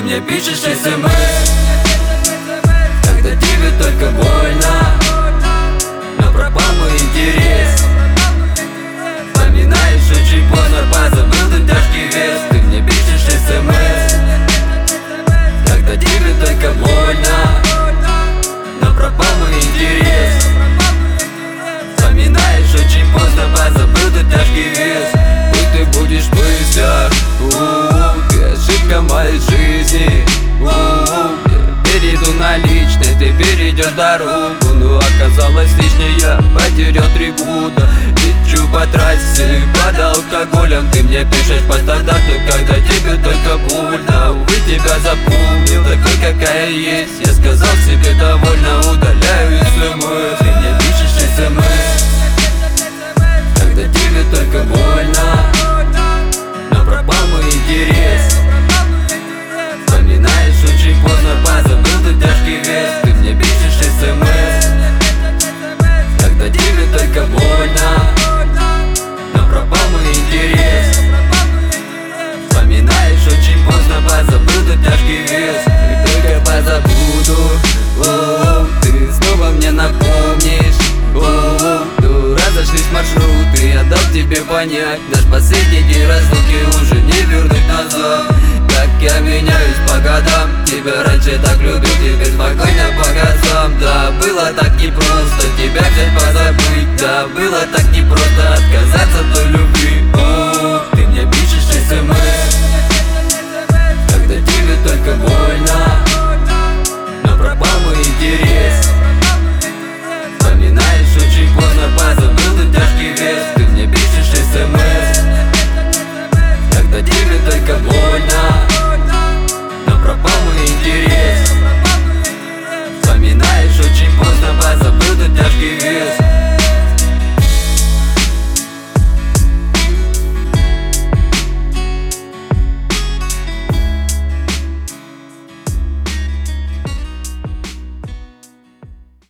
мне пишешь смс, когда тебе только больно, но пропал мой интерес. Вспоминаешь очень поздно, позабыл ты тяжкий вес. Ты мне пишешь смс, когда тебе только больно, но пропал мой интерес. Вспоминаешь очень поздно, позабыл ты тяжкий вес. Пусть ты будешь мыслях, ты ошибка моей жизни. Перейду на личность, ты перейдешь дорогу. Но оказалось лишнее, я потерял 3 года. Лечу по трассе, под алкоголем. Ты мне пишешь по стандарту, когда тебе только больно. Увы, тебя запомнил, такой какая есть. Я сказал себе довольно, удаляю смс. Ты мне пишешь смс, когда тебе только больно, но пропал мой интерес. Вспоминаешь очень поздно, позабыл ты тяжкий вес. Ты мне пишешь смс, когда тебе только больно, но пропал мой интерес. Вспоминаешь очень поздно, позабыл ты тяжкий вес. И только позабуду, ты снова мне напомнишь. Разошлись маршруты, я дал тебе понять, наш последний день разлуки уже не вернуть назад. Как я меняюсь по годам, тебя раньше так любил, теперь спокойно по газам. Да, было так непросто тебя взять позабыть. Да, было так непросто отказаться от той любви. Ты мне пишешь смс, когда тебе только больно, но пропал мой интерес. Вспоминаешь очень поздно, позабыл ты тяжкий вес. Ты мне пишешь смс, когда тебе только больно,